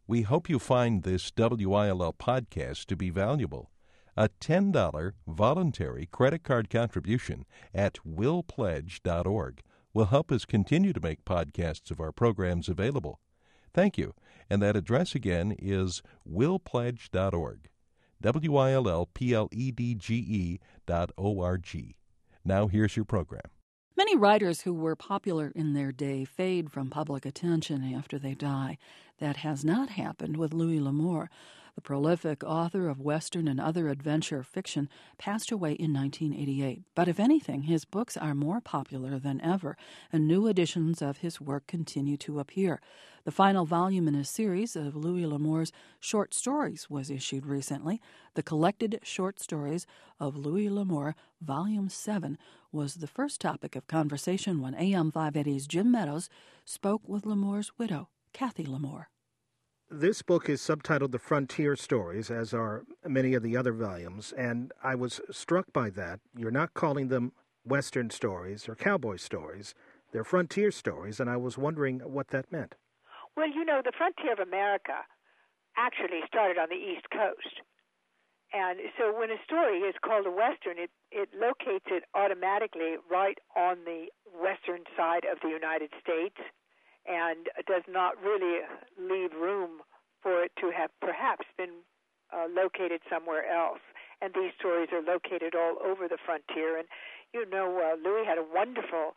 We hope you find this WILL podcast to be valuable. A $10 voluntary credit card contribution at willpledge.org will help us continue to make podcasts of our programs available. Thank you. And that address again is willpledge.org. WILLPLEDGE.org. Now here's your program. Many writers who were popular in their day fade from public attention after they die. That has not happened with Louis L'Amour. The prolific author of Western and other adventure fiction passed away in 1988. But if anything, his books are more popular than ever, and new editions of his work continue to appear. The final volume in a series of Louis L'Amour's short stories was issued recently. The Collected Short Stories of Louis L'Amour, Volume 7, was the first topic of conversation when AM 580's Jim Meadows spoke with L'Amour's widow, Kathy L'Amour. This book is subtitled The Frontier Stories, as are many of the other volumes, and I was struck by that. You're not calling them Western stories or cowboy stories. They're frontier stories, and I was wondering what that meant. Well, you know, the frontier of America actually started on the East Coast. And so when a story is called a Western, it locates it automatically right on the western side of the United States, and does not really leave room for it to have perhaps been located somewhere else. And these stories are located all over the frontier. And you know, Louis had a wonderful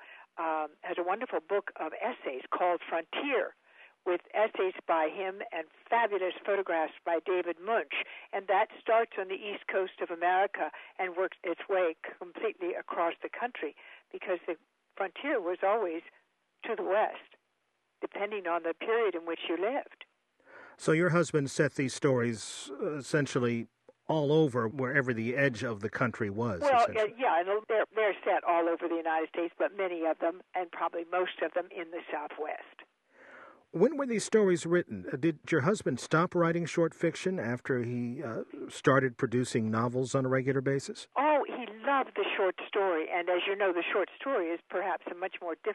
book of essays called Frontier, with essays by him and fabulous photographs by David Munch. And that starts on the East Coast of America and works its way completely across the country, because the frontier was always to the west, depending on the period in which you lived. So your husband set these stories essentially all over wherever the edge of the country was. Well, yeah, and they're set all over the United States, but many of them, and probably most of them, in the Southwest. When were these stories written? Did your husband stop writing short fiction after he started producing novels on a regular basis? Oh, he loved the short story, and as you know, the short story is perhaps it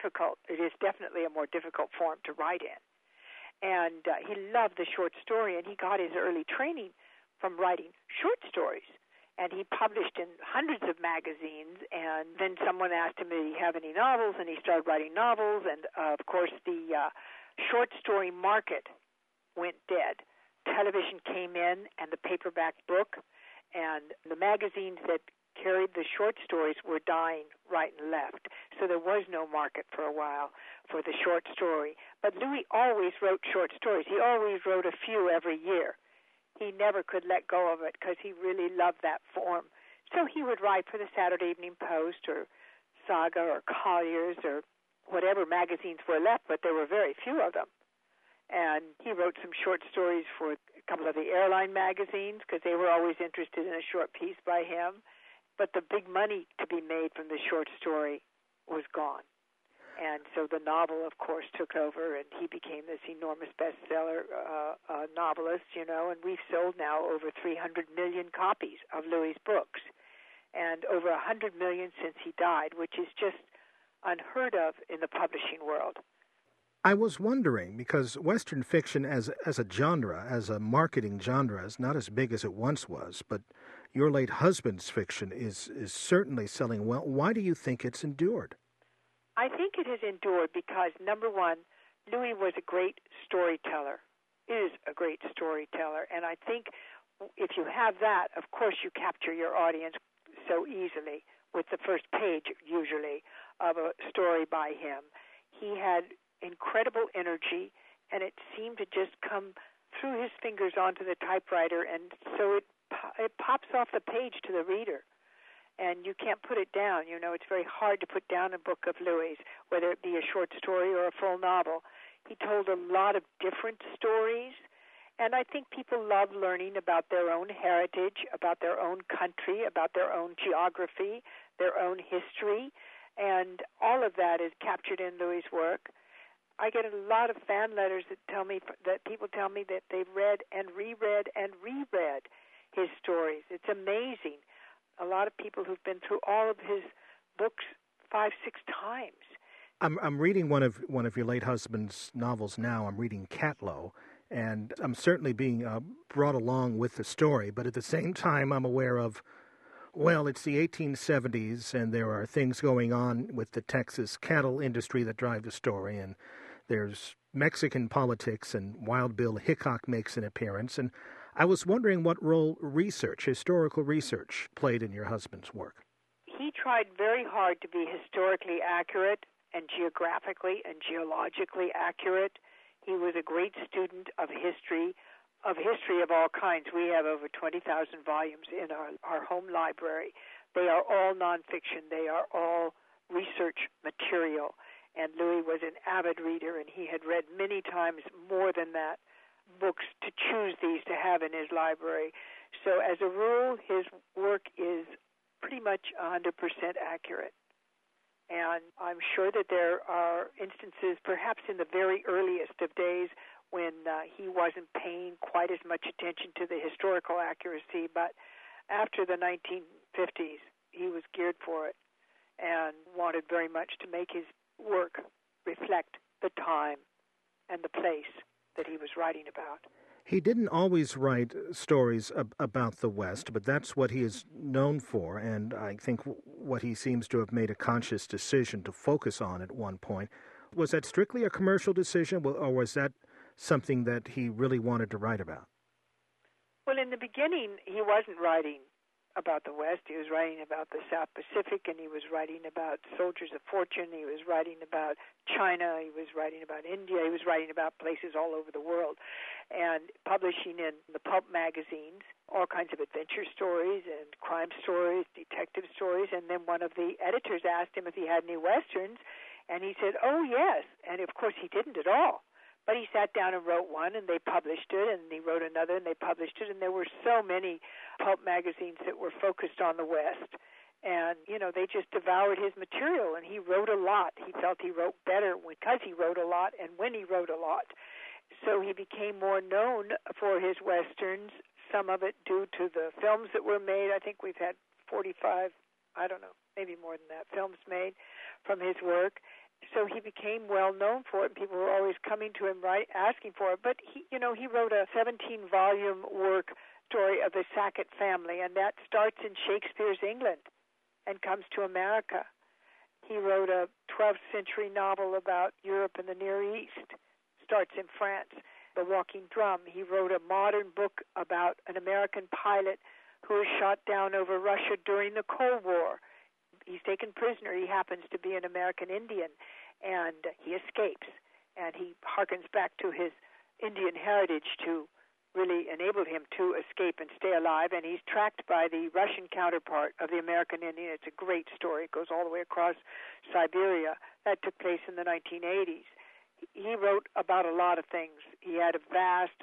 is definitely a more difficult form to write in. And he loved the short story, and he got his early training from writing short stories. And he published in hundreds of magazines, and then someone asked him, did he have any novels, and he started writing novels, and of course the short story market went dead. Television came in, and the paperback book, and the magazines that carried the short stories were dying right and left. So there was no market for a while for the short story. But Louis always wrote short stories. He always wrote a few every year. He never could let go of it because he really loved that form. So he would write for the Saturday Evening Post or Saga or Collier's or whatever magazines were left, but there were very few of them. And he wrote some short stories for a couple of the airline magazines because they were always interested in a short piece by him. But the big money to be made from the short story was gone. And so the novel, of course, took over, and he became this enormous bestseller novelist, you know, and we've sold now over 300 million copies of Louis's books, and over 100 million since he died, which is just unheard of in the publishing world. I was wondering, because Western fiction as a genre, as a marketing genre, is not as big as it once was, but your late husband's fiction is certainly selling well. Why do you think it's endured? I think it has endured because, number one, Louis was a great storyteller, is a great storyteller, and I think if you have that, of course you capture your audience so easily with the first page, usually, of a story by him. He had incredible energy, and it seemed to just come through his fingers onto the typewriter, and so it pops off the page to the reader. And you can't put it down. You know, it's very hard to put down a book of Louis, whether it be a short story or a full novel. He told a lot of different stories, and I think people love learning about their own heritage, about their own country, about their own geography, their own history, and all of that is captured in Louis's work. I get a lot of fan letters that people tell me that they've read and reread his stories. It's amazing. A lot of people who've been through all of his books 5-6 times. I'm reading one of your late husband's novels now. I'm reading Catlow, And I'm certainly being brought along with the story, but at the same time, I'm aware of, well, it's the 1870s, and there are things going on with the Texas cattle industry that drive the story, and there's Mexican politics, and Wild Bill Hickok makes an appearance. And I was wondering what role historical research, played in your husband's work. He tried very hard to be historically accurate and geographically and geologically accurate. He was a great student of history of all kinds. We have over 20,000 volumes in our home library. They are all nonfiction. They are all research material. And Louis was an avid reader, and he had read many times more than that books to choose these to have in his library. So as a rule, his work is pretty much 100% accurate. And I'm sure that there are instances, perhaps in the very earliest of days, when he wasn't paying quite as much attention to the historical accuracy, but after the 1950s, he was geared for it and wanted very much to make his work reflect the time and the place that he was writing about. He didn't always write stories about the West, but that's what he is known for, and I think what he seems to have made a conscious decision to focus on at one point. Was that strictly a commercial decision, or was that something that he really wanted to write about? Well, in the beginning, he wasn't writing about the West. He was writing about the South Pacific, and he was writing about soldiers of fortune. He was writing about China. He was writing about India. He was writing about places all over the world, and publishing in the pulp magazines all kinds of adventure stories and crime stories, detective stories. And then one of the editors asked him if he had any Westerns, and he said, "Oh, yes." And of course, he didn't at all. But he sat down and wrote one, and they published it, and he wrote another, and they published it, and there were so many pulp magazines that were focused on the West. And, they just devoured his material, and he wrote a lot. He felt he wrote better because he wrote a lot and when he wrote a lot. So he became more known for his Westerns, some of it due to the films that were made. I think we've had 45, I don't know, maybe more than that, films made from his work. So he became well known for it, and people were always coming to him, asking for it. But he wrote a 17-volume work story of the Sackett family, and that starts in Shakespeare's England and comes to America. He wrote a 12th century novel about Europe and the Near East, starts in France. The Walking Drum. He wrote a modern book about an American pilot who was shot down over Russia during the Cold War. He's taken prisoner. He happens to be an American Indian, and he escapes. And he harkens back to his Indian heritage to really enable him to escape and stay alive. And he's tracked by the Russian counterpart of the American Indian. It's a great story. It goes all the way across Siberia. That took place in the 1980s. He wrote about a lot of things. He had a vast,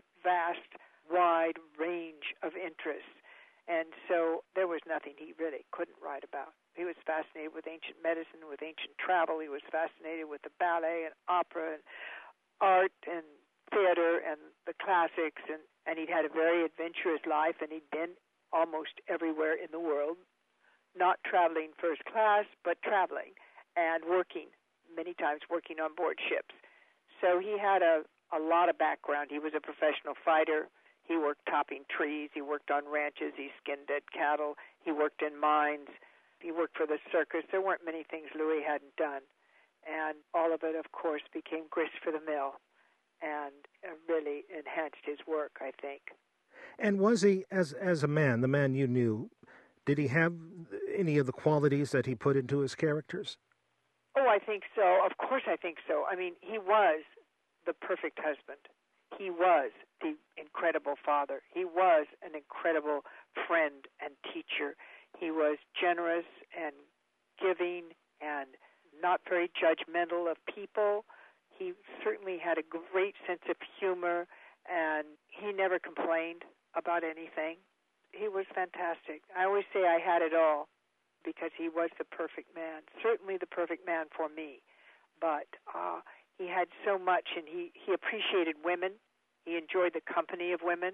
wide range of interests. And so there was nothing he really couldn't write about. He was fascinated with ancient medicine, with ancient travel. He was fascinated with the ballet and opera and art and theater and the classics. And he'd had a very adventurous life, and he'd been almost everywhere in the world, not traveling first class, but traveling and working, many times working on board ships. So he had a lot of background. He was a professional fighter. He worked topping trees. He worked on ranches. He skinned dead cattle. He worked in mines. He worked for the circus. There weren't many things Louis hadn't done. And all of it, of course, became grist for the mill and really enhanced his work, I think. And was he, as a man, the man you knew, did he have any of the qualities that he put into his characters? Oh, I think so. Of course I think so. I mean, he was the perfect husband. He was the incredible father. He was an incredible friend and teacher. He was generous and giving and not very judgmental of people. He certainly had a great sense of humor, and he never complained about anything. He was fantastic. I always say I had it all because he was the perfect man, certainly the perfect man for me. But he had so much, and he appreciated women. He enjoyed the company of women.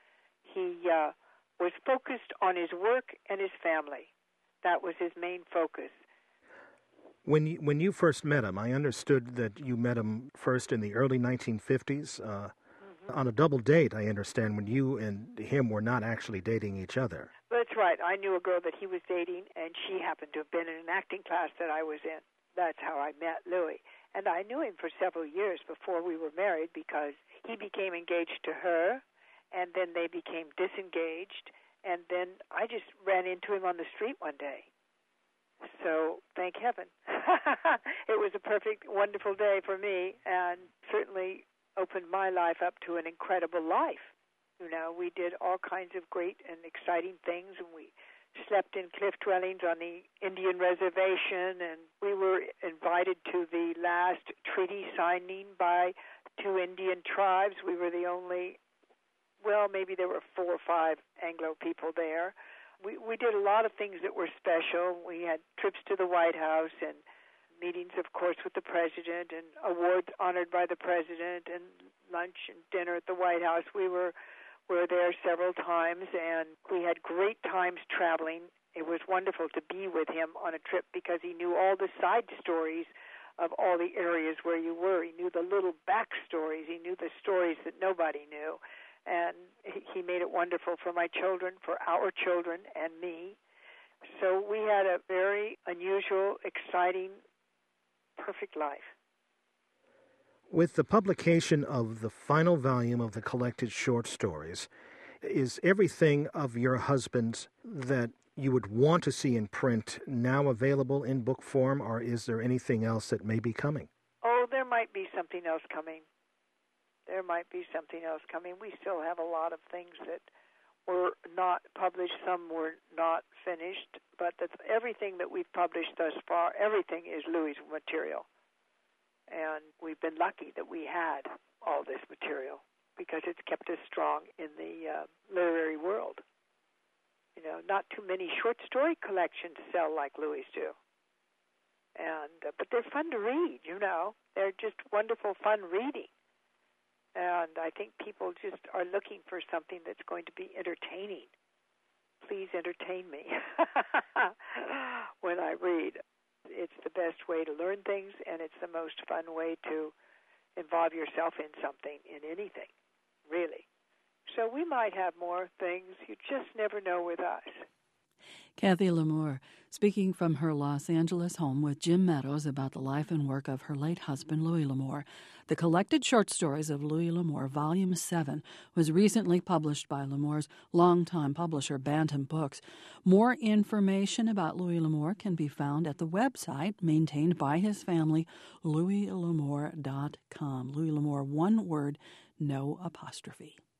He was focused on his work and his family. That was his main focus. When you first met him, I understood that you met him first in the early 1950s, on a double date, I understand, when you and him were not actually dating each other. That's right. I knew a girl that he was dating, and she happened to have been in an acting class that I was in. That's how I met Louis. And I knew him for several years before we were married because he became engaged to her, and then they became disengaged, and then I just ran into him on the street one day. So thank heaven. It was a perfect, wonderful day for me, and certainly opened my life up to an incredible life. You know, we did all kinds of great and exciting things, and we slept in cliff dwellings on the Indian reservation, and we were invited to the last treaty signing by 2 Indian tribes. We were the only, well, maybe there were 4 or 5 Anglo people there. We did a lot of things that were special. We had trips to the White House and meetings, of course, with the president and awards honored by the president and lunch and dinner at the White House. We were there several times, and we had great times traveling. It was wonderful to be with him on a trip because he knew all the side stories of all the areas where you were. He knew the little backstories. He knew the stories that nobody knew. And he made it wonderful for my children, for our children, and me. So we had a very unusual, exciting, perfect life. With the publication of the final volume of the collected short stories, is everything of your husband's that you would want to see in print now available in book form, or is there anything else that may be coming? Oh, there might be something else coming. There might be something else coming. We still have a lot of things that were not published. Some were not finished. But everything that we've published thus far, everything is Louis' material. And we've been lucky that we had all this material because it's kept us strong in the literary world. You know, not too many short story collections sell like Louis do. And but they're fun to read, you know. They're just wonderful, fun reading. And I think people just are looking for something that's going to be entertaining. Please entertain me when I read. It's the best way to learn things, and it's the most fun way to involve yourself in something, in anything, really. So we might have more things. You just never know with us. Kathy Lamore, speaking from her Los Angeles home with Jim Meadows about the life and work of her late husband, Louis L'Amour. The collected short stories of Louis L'Amour, Volume 7, was recently published by L'Amour's longtime publisher, Bantam Books. More information about Louis L'Amour can be found at the website maintained by his family, louislamour.com. Louis L'Amour, one word, no apostrophe.